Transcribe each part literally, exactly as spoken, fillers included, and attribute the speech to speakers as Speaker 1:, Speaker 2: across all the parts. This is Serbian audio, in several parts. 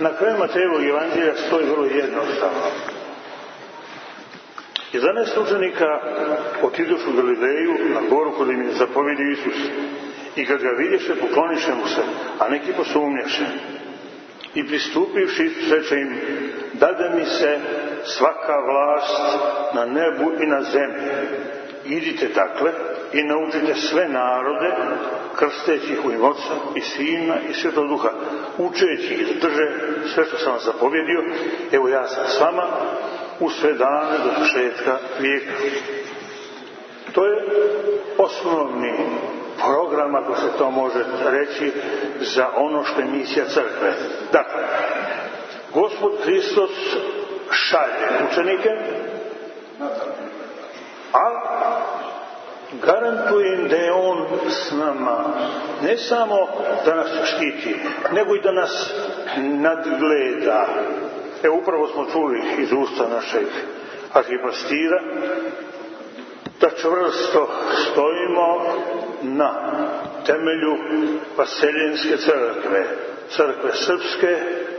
Speaker 1: Na kraju Matejevog evanđelja stoji vrlo jednostavno. jedanaest učenika otidošu u Galileju na goru kod im je zapovjedio Isus. I kad ga vidješe, pokloniše mu se, a neki posumnjaše. I pristupivši, Isus reče im: dade mi se svaka vlast na nebu i na zemlji. Idite dakle i naučite sve narode, krsteći ih u ime Oca i Sina i Svetog Duha, učeći ih da drže sve što sam vam zapovjedio. Evo, ja sam s vama u sve dane do početka vijeka. To je osnovni program, ako se to može reći, za ono što je misija crkve. Dakle, Gospod Hristos šalje učenike, a garantujem da je On s nama, ne samo da nas štiti, nego i da nas nadgleda. Evo, upravo smo čuli iz usta našeg arhipastira da čvrsto stojimo na temelju vaseljenske crkve, crkve srpske,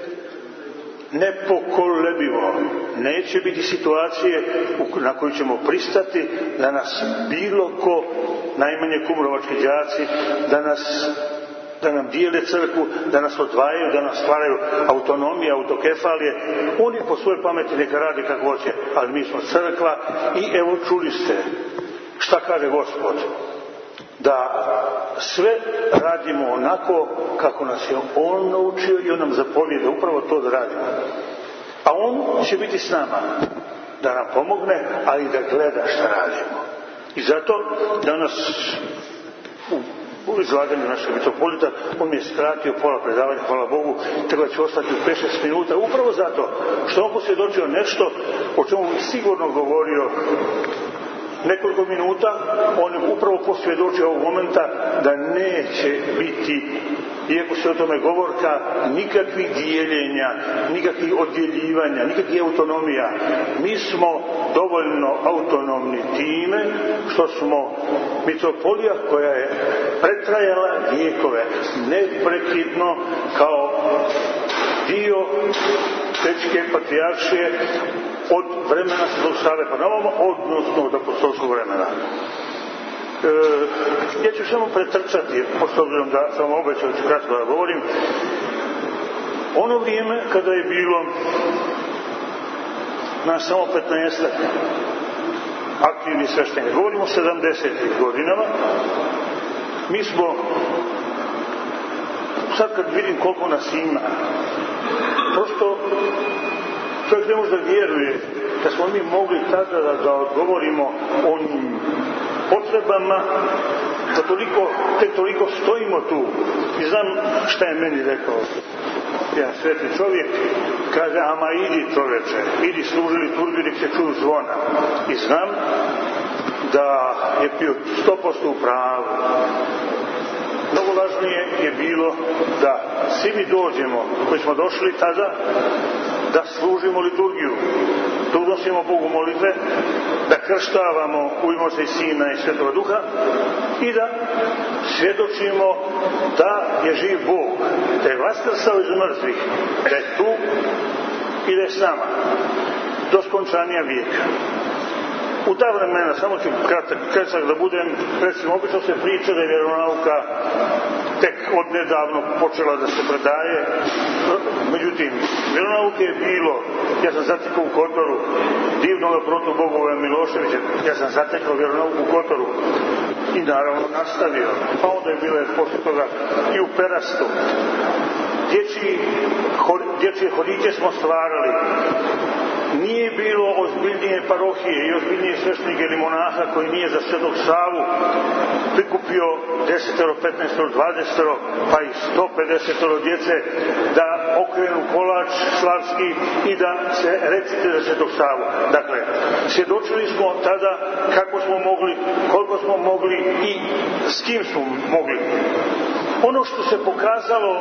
Speaker 1: nepokolebivo. Neće biti situacije na koju ćemo pristati da nas bilo ko, najmanje kumrovački đaci, da nas da nam dijele crkvu, da nas odvajaju, da nas stvaraju autonomije, autokefalije. Oni po svojoj pameti neka radi kako hoće, ali mi smo crkva. I evo, čuli ste šta kaže Gospod, da sve radimo onako kako nas je On naučio i On nam zapovijeda upravo to da radimo. A On će biti s nama da nam pomogne, ali da gleda šta radimo. I zato danas u izlaganju našeg mitropolita, on mi je skratio pola predavanja, hvala Bogu, treba će ostati u pet šest minuta, upravo zato što on posvjedočio nešto o čemu bi sigurno govorio nekoliko minuta. On je upravo posvjedočio ovog momenta da neće biti, iako se o tome govorka, nikakvih dijeljenja, nikakvih odjeljivanja, nikakvih autonomija. Mi smo dovoljno autonomni time što smo mitropolija koja je pretrajala vijekove, neprekidno kao dio Pećke patrijaršije od vremena Svetog Save pa na ovamo, odnosno od apostolskog vremena. E, ja ću samo pretrčati, pošto obzirom da sam obećao ću kratko da govorim, ono vrijeme kada je bilo nas samo petnaestak aktivni sveštenika, govorimo o sedamdesetim godinama, mi smo, sad kad vidim koliko nas ima, prosto čovjek ne može da vjeruje da smo mi mogli tada da, da odgovorimo onim potrebama, da toliko, tek toliko stojimo tu. I znam šta je meni rekao jedan sveti čovjek, kaže: ama idi čoveče, idi služi liturgiju, nek se čuju zvona. I znam da je bio sto posto u pravu. Mnogo važnije je bilo da svi mi dođemo, koji smo došli tada, da služimo liturgiju, da unosimo Bogu molitve, da krštavamo u ime Oca i Sina i Svetoga Duha i da svjedočimo da je živ Bog, da je vaskrsao iz mrtvih, da je tu i da je s nama do skončanja vijeka. U ta vremena, samo ću kratak, kratak da budem, recimo, obično se priča da je vjeronauka tek odnedavno počela da se predaje. Međutim, vjeronauke je bilo, ja sam zatekao u Kotoru, divnoga protu Bogova Miloševića, ja sam zatekao vjeronauku u Kotoru i naravno nastavio. Pa onda je bilo posle toga i u Perastu. Dječji, dječje hodiće smo stvarali. Nije bilo ozbiljnije parohije i ozbiljnije sveštenike ili monaha koji nije za Svetog Savu prikupio desetero, petnaestero, dvadesetero, pa i sto pedesetero djece da okrenu kolač slavski i da se recite za Svetog Savu. Dakle, svjedočili smo tada kako smo mogli, koliko smo mogli i s kim smo mogli. Ono što se pokazalo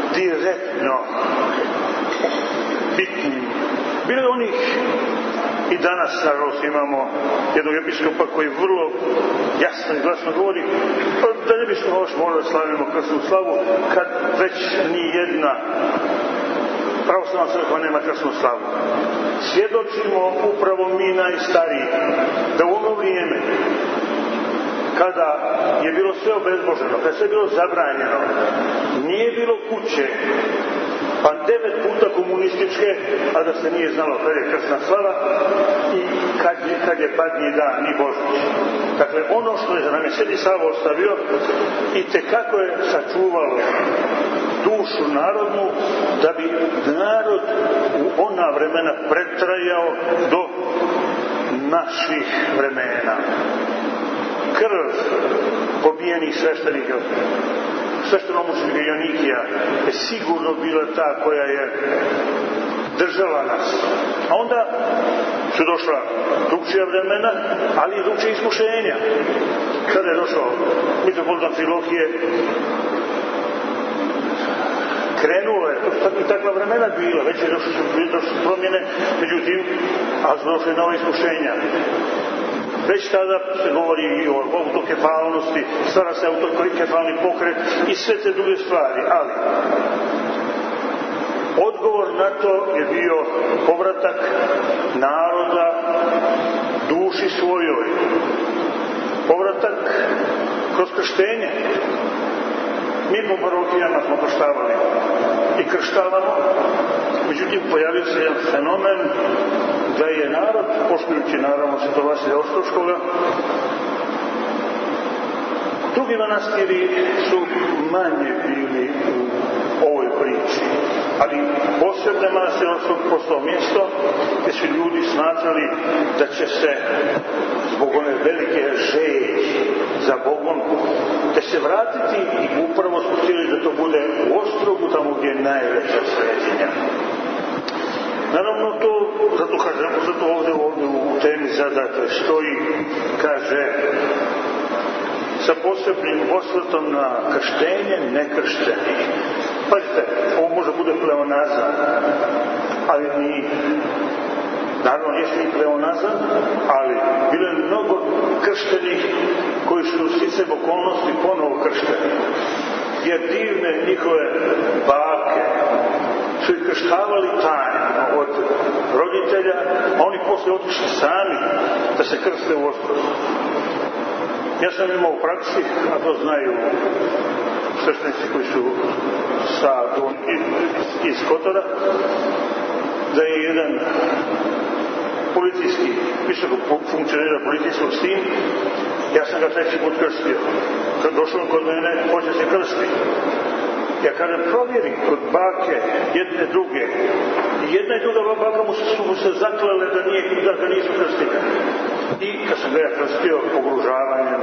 Speaker 1: direktno bitnim, bilo je onih I danas, nažalost, imamo jednog episkopa koji vrlo jasno i glasno govori da ne bismo još morali da slavimo krsnu slavu kad već ni jedna pravoslavna crkva nema krsnu slavu. Svjedočimo upravo mi najstariji da u ono vrijeme kada je bilo sve obezboženo, kada je sve bilo zabranjeno, nije bilo kuće, pa devet puta komunističke, a da se nije znalo kada je krsna slava i kad je, kad je padnji dan i Božić. Dakle, ono što je za nam je Sveti Sava ostavio i tekako je sačuvalo dušu narodnu, da bi narod u ona vremena pretrajao do naših vremena. Krv pobijenih sveštenika, sveštenomučenika Jonikija je sigurno bila ta koja je držala nas. A onda su došla drugčija vremena, ali i drugčije iskušenja. Kada je došao mitropolita Amfilohije, krenulo je, i takva vremena bila, već je došlo su promjene, međutim, a su došle nove iskušenja. Već tada se govori i o autokefalnosti, stvara se autokefalni pokret i sve te druge stvari, ali odgovor na to je bio povratak naroda duši svojoj, povratak kroz krštenje. Mi po parohijama smo krštavali i krštavamo, međutim pojavio se jedan fenomen da je narod, poštujući naravno Svetog Vasilija Ostroškoga, drugi manastiri su manje bili u ovoj priči, ali posebne manastire su postao mjesto gdje su ljudi smatrali da će se zbog one velike želje za Bogom da se vratiti i upravo su htjeli da to bude u Ostrogu, tamo gdje je najveća svetinja. Naravno to, zato kažem, zato ovdje, ovdje u temi zadate stoji, kaže, sa posebnim osvrtom na krštenje nekrštenih. Pazite, ovo može bude pleonazam, ali ni, naravno jeste i pleonazam, ali bilo je mnogo krštenih koji su sticem okolnosti ponovo kršteni. Jer divne njihove bake su ih krštavali tajno od roditelja, a oni posle otišli sami da se krste u Ostrogu. Ja sam imao u praksi, a to znaju sveštenici koji su sa iz Kotora, da je jedan policijski, visoko funkcionira policijskog s tim, ja sam ga treći put krstio. Kad došao kod mene, hoće se krsti. Ja kažem, provjeri kod bake jedne druge. Jedna i druga baka mu su mu se zaklale da, nije, da ga nisu krstile. I kad sam ga ja krstio pogružavanjem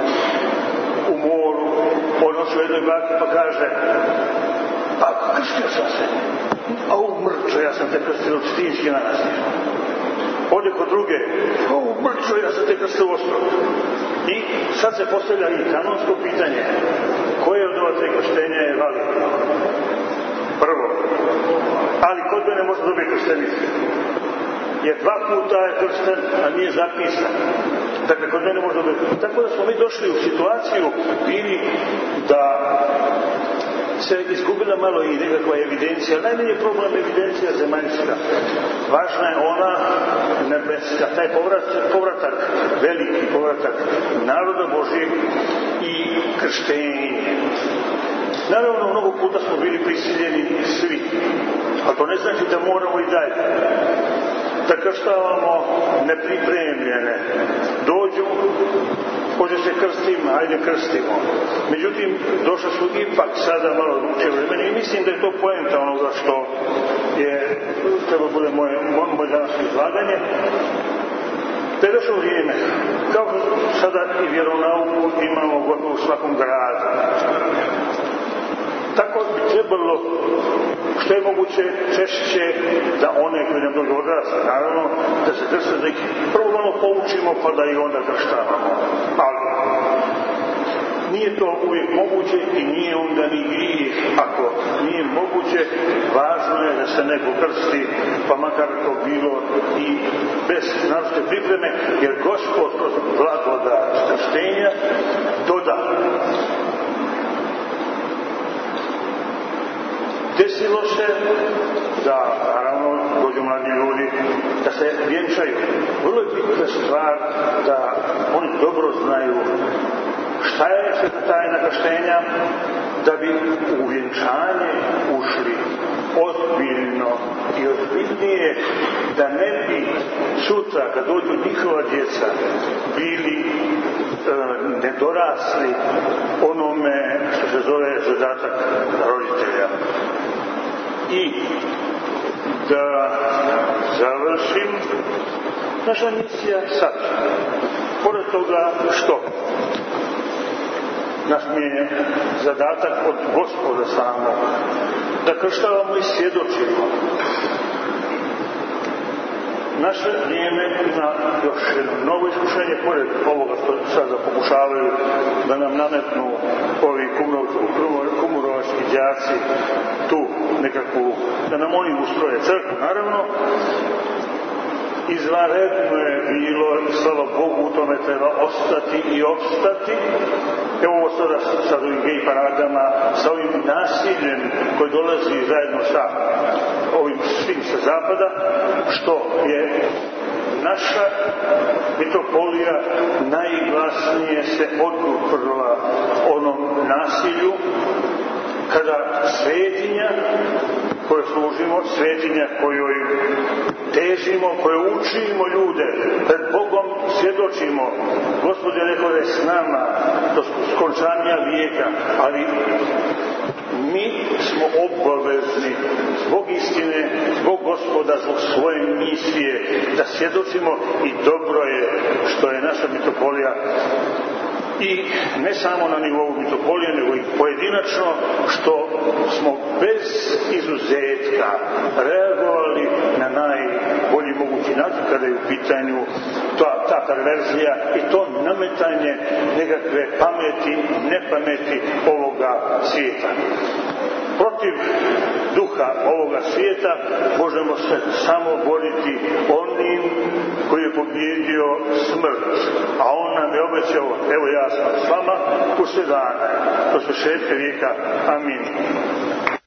Speaker 1: u moru, on ošao jednoj baki pa kaže, bako, krstio sam se. A u mrčo, ja sam te krstio u Stinski manastir. Ode kod druge, a u mrčo, ja sam te krstio u Ostrogu. I sad se postavlja i kanonsko pitanje. Koje od ova tri krštenja je validno? Prvo. Ali kod mene može dobiti krštenicu. Jer dva puta je kršten, a nije zapisan. Dakle, kod mene može dobiti. Tako da smo mi došli u situaciju bili da se izgubila malo i nekakva evidencija. Najmanje problem evidencija zemaljska. Važna je ona nebeska, taj povratak, povratak, veliki povratak naroda Božijeg i krštenje. Naravno, mnogo puta smo bili prisiljeni svi, a to ne znači da moramo i dalje da krštavamo nepripremljene. Dođu, hoće se krstimo, ajde krstimo. Međutim, došli su ipak sada malo drugčije vremena i mislim da je to poenta onoga što je, treba bude moje, moje današnje izlaganje, da je došlo vrijeme. Kao sada i vjeronauku imamo gotovo u svakom gradu. Tako bi trebalo što je moguće češće da one koji nam dođu odrasti, naravno, da se krste, da ih prvo malo poučimo pa da ih onda krštavamo. Ali nije to uvijek moguće i nije onda ni grijeh. Ako nije moguće, važno je da se neko krsti, pa makar to bilo i bez naročite pripreme, jer Gospod kroz blagodat krštenja doda. Desilo se da, naravno, dođu mladi ljudi da se vjenčaju. Vrlo je bitna stvar da oni dobro znaju šta je sveta tajna krštenja, da bi u vjenčanje ušli ozbiljno i ozbiljnije, da ne bi sutra, kad dođu njihova djeca, bili e, nedorasli onome što se zove zadatak roditelja. I da završim, naša misija sad, pored toga što naš mi je zadatak od Gospoda samog, da krštavamo i svjedočimo. Naše vrijeme ima još jedno novo iskušenje, pored ovoga što sada pokušavaju da nam nametnu ovi kumurovački đaci tu nekakvu, da nam oni ustroje crkvu. Naravno, izvanredno je bilo, slava Bogu, u tome treba ostati i opstati. Evo ovo sada sa ovim gej paradama, sa ovim nasiljem koji dolazi zajedno sa ovim svim sa zapada, što je naša mitropolija najglasnije se oduprla onom nasilju, kada svetinja koje služimo, svetinja kojoj težimo, koje učimo ljude, pred Bogom svjedočimo. Gospod je rekao da je s nama do skončanja vijeka, ali mi smo obavezni zbog istine, zbog Gospoda, zbog svoje misije, da svjedočimo i dobro je što je naša mitropolija i ne samo na nivou mitropolije, nego i pojedinačno, što smo bez izuzetka reagovali na najbolji mogući način kada je u pitanju ta, ta perverzija i to nametanje nekakve pameti, nepameti ovoga svijeta. Protiv duha ovoga svijeta možemo se samo boriti onim koji je pobjedio smrt, a on nam je obećao, evo ja sam s vama u sve dane, do svršetka vijeka. Amin.